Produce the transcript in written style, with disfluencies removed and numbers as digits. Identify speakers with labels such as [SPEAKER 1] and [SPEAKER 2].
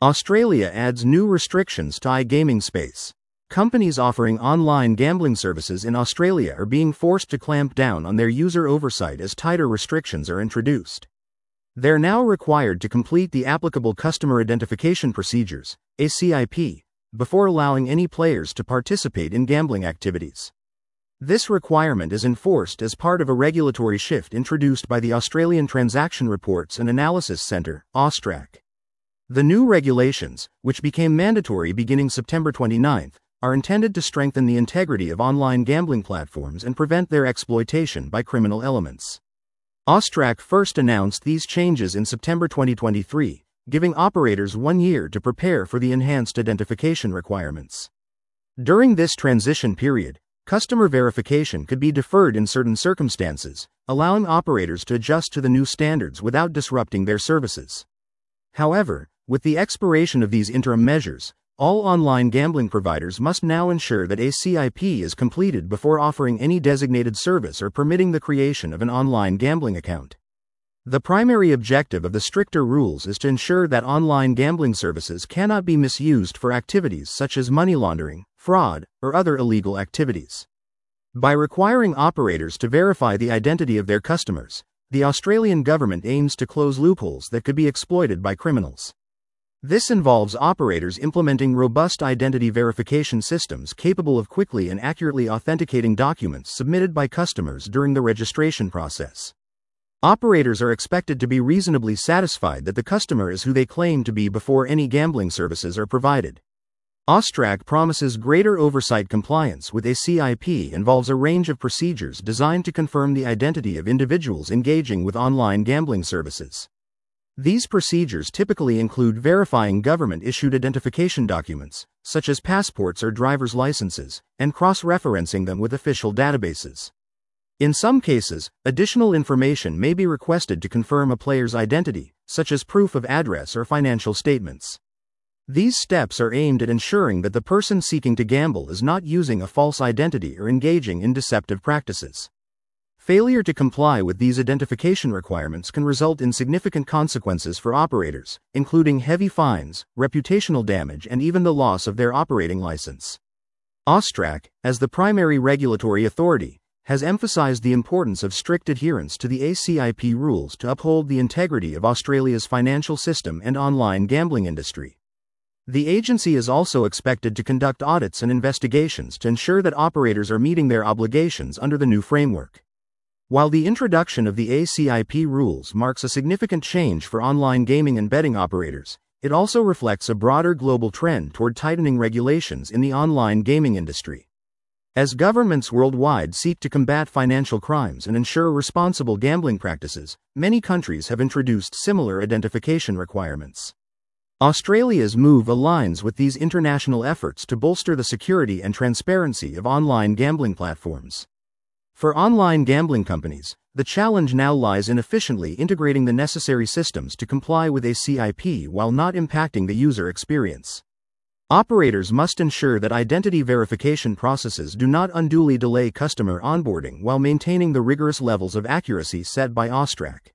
[SPEAKER 1] Australia adds new restrictions to iGaming space. Companies offering online gambling services in Australia are being forced to clamp down on their user oversight as tighter restrictions are introduced. They're now required to complete the applicable Customer Identification Procedures, ACIP, before allowing any players to participate in gambling activities. This requirement is enforced as part of a regulatory shift introduced by the Australian Transaction Reports and Analysis Centre, AUSTRAC. The new regulations, which became mandatory beginning September 29, are intended to strengthen the integrity of online gambling platforms and prevent their exploitation by criminal elements. AUSTRAC first announced these changes in September 2023, giving operators 1 year to prepare for the enhanced identification requirements. During this transition period, customer verification could be deferred in certain circumstances, allowing operators to adjust to the new standards without disrupting their services. However, with the expiration of these interim measures, all online gambling providers must now ensure that ACIP is completed before offering any designated service or permitting the creation of an online gambling account. The primary objective of the stricter rules is to ensure that online gambling services cannot be misused for activities such as money laundering, fraud, or other illegal activities. By requiring operators to verify the identity of their customers, the Australian government aims to close loopholes that could be exploited by criminals. This involves operators implementing robust identity verification systems capable of quickly and accurately authenticating documents submitted by customers during the registration process. Operators are expected to be reasonably satisfied that the customer is who they claim to be before any gambling services are provided. AUSTRAC promises greater oversight. Compliance with ACIP involves a range of procedures designed to confirm the identity of individuals engaging with online gambling services. These procedures typically include verifying government-issued identification documents, such as passports or driver's licenses, and cross-referencing them with official databases. In some cases, additional information may be requested to confirm a player's identity, such as proof of address or financial statements. These steps are aimed at ensuring that the person seeking to gamble is not using a false identity or engaging in deceptive practices. Failure to comply with these identification requirements can result in significant consequences for operators, including heavy fines, reputational damage, and even the loss of their operating license. AUSTRAC, as the primary regulatory authority, has emphasized the importance of strict adherence to the ACIP rules to uphold the integrity of Australia's financial system and online gambling industry. The agency is also expected to conduct audits and investigations to ensure that operators are meeting their obligations under the new framework. While the introduction of the ACIP rules marks a significant change for online gaming and betting operators, it also reflects a broader global trend toward tightening regulations in the online gaming industry. As governments worldwide seek to combat financial crimes and ensure responsible gambling practices, many countries have introduced similar identification requirements. Australia's move aligns with these international efforts to bolster the security and transparency of online gambling platforms. For online gambling companies, the challenge now lies in efficiently integrating the necessary systems to comply with ACIP while not impacting the user experience. Operators must ensure that identity verification processes do not unduly delay customer onboarding while maintaining the rigorous levels of accuracy set by AUSTRAC.